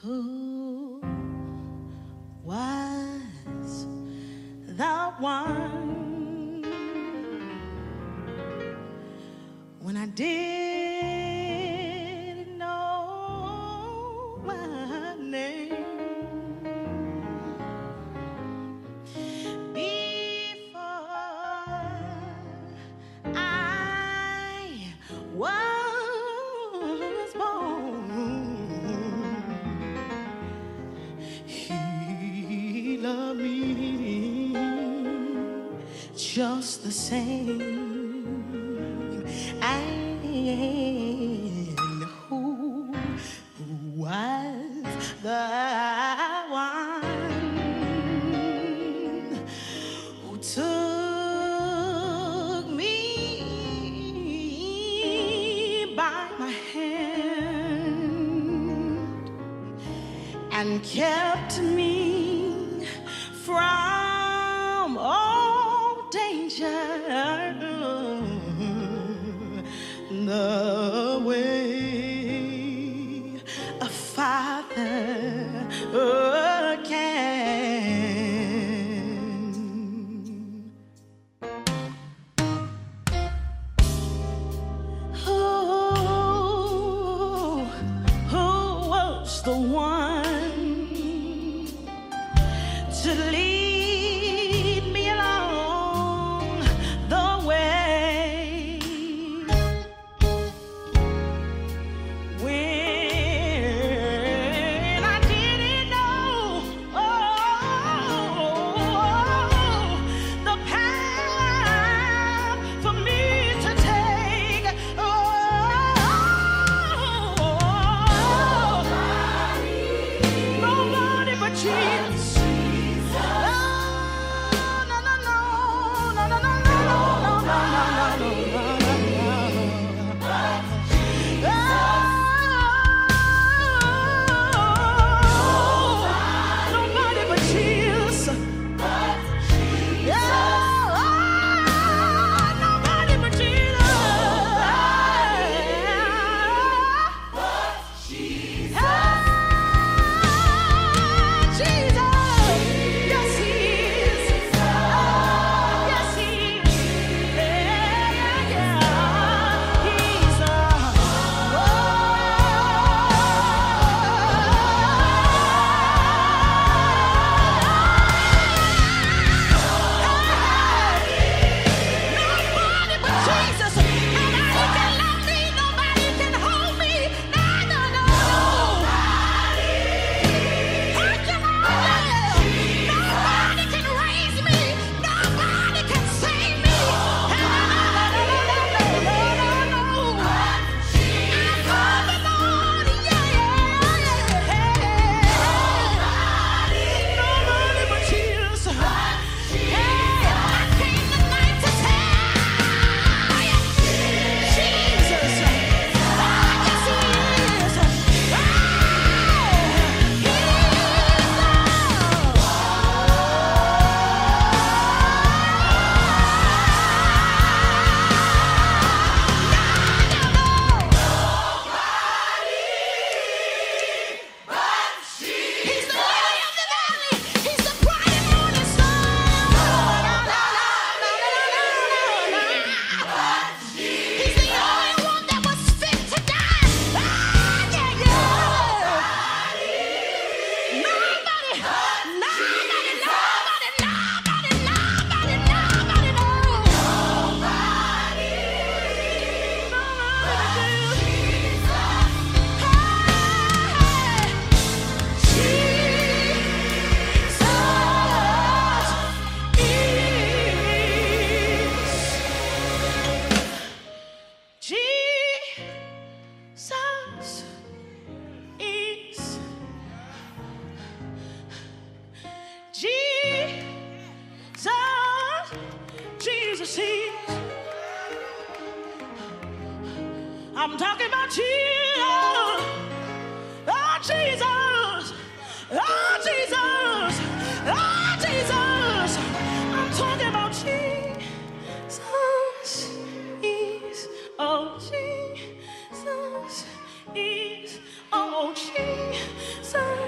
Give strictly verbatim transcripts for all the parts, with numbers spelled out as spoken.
Who was the one when I didn't know my name? Before I was born, He loved me just the same. And who was the one who took me by my hand and kept me from all danger, the way a father can? Who, who was the one to lead me along the way when I didn't know oh, the path for me to take? Oh, nobody but Jesus. I'm talking about Jesus. Oh, Jesus. Oh, Jesus. Oh, Jesus. I'm talking about Jesus. Is, oh, Jesus. Is, oh, Jesus.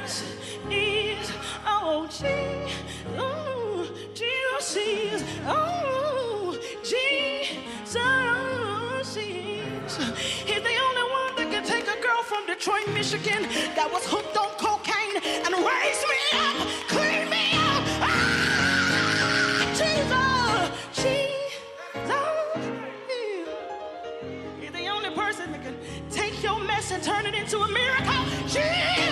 Jesus, oh, Jesus, Jesus, oh, Jesus, Jesus. He's the only one that can take a girl from Detroit, Michigan that was hooked on cocaine and raise me up, clean me up. Ah, Jesus, Jesus. He's the only person that can take your mess and turn it into a miracle. Jesus.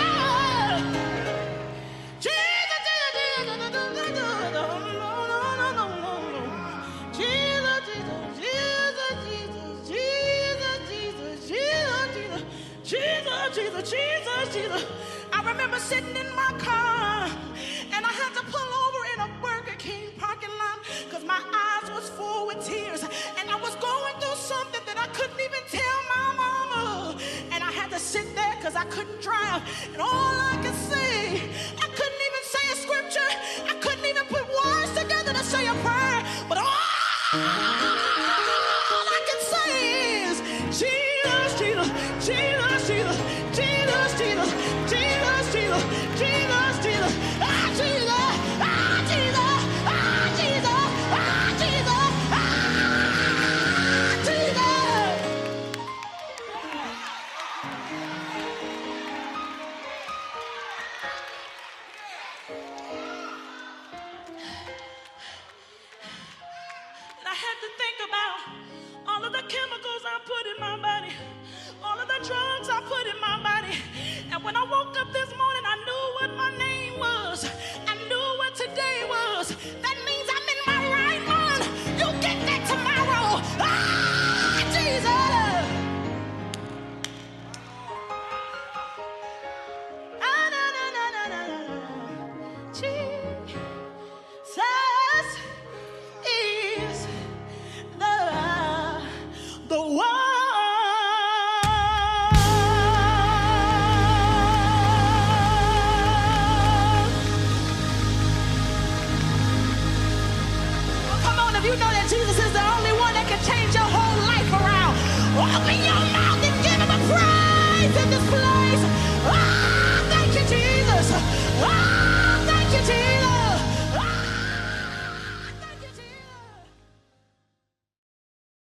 Jesus, Jesus, Jesus. I remember sitting in my car and I had to pull over in a Burger King parking lot because my eyes was full with tears and I was going through something that I couldn't even tell my mama. And I had to sit there because I couldn't drive. And all I could say, I couldn't even say a scripture. I couldn't even put words together to say a prayer. But all I can say is, Jesus, Jesus, Jesus, Jesus. Jesus, Jesus, Jesus, Jesus, Jesus, Jesus, ah, Jesus, ah, Jesus, ah, Jesus, ah, Jesus, ah, Jesus. And I had to think about all of the chemicals I put in my body, all of the drugs I put in my body. And when I woke up this morning, I knew what my name was. I knew what today was. That means I'm in my right mind. You'll get that tomorrow. Ah, Jesus. Ah, no, no, no, no, no, no. Jesus is the, the one. You know that Jesus is the only one that can change your whole life around. Open your mouth and give him a praise in this place. Ah, thank you, Jesus. Ah, thank you, Jesus.